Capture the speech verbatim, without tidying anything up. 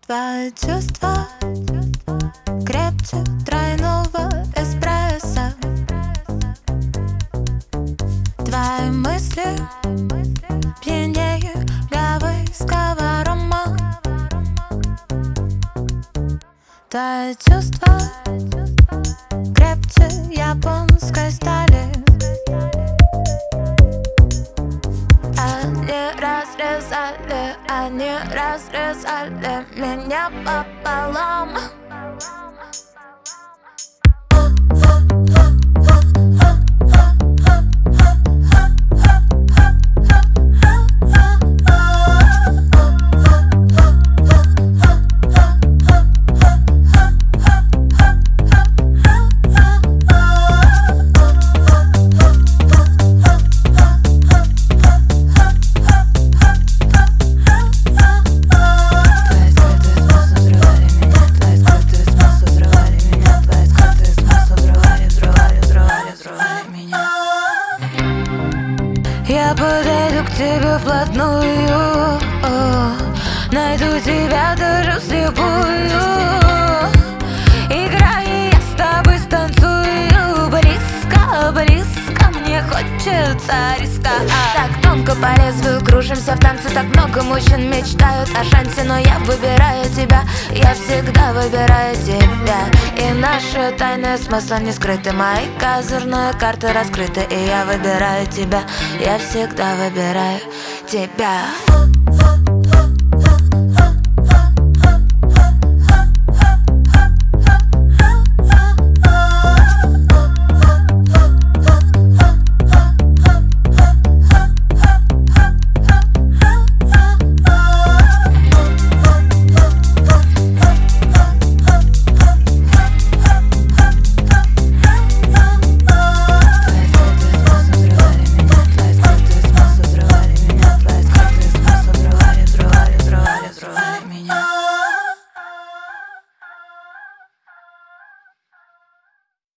Твои чувства крепче тройного эспрессо. Твои мысли пьянее гавайского рома. Твои чувства крепче японской стали. Они разрезали, они разрезали меня пополам. Я подойду к тебе вплотную, о, найду тебя даже вслепую. Играй, я с тобой станцую. Близко, близко, мне хочется риска. Так тонко по лезвию кружимся в танце. Так много мужчин мечтают о шансе, но я выбираю тебя. Я всегда выбираю тебя. И наши тайны смысла не скрыты. Мои козырные карты раскрыты. И я выбираю тебя. Я всегда выбираю тебя.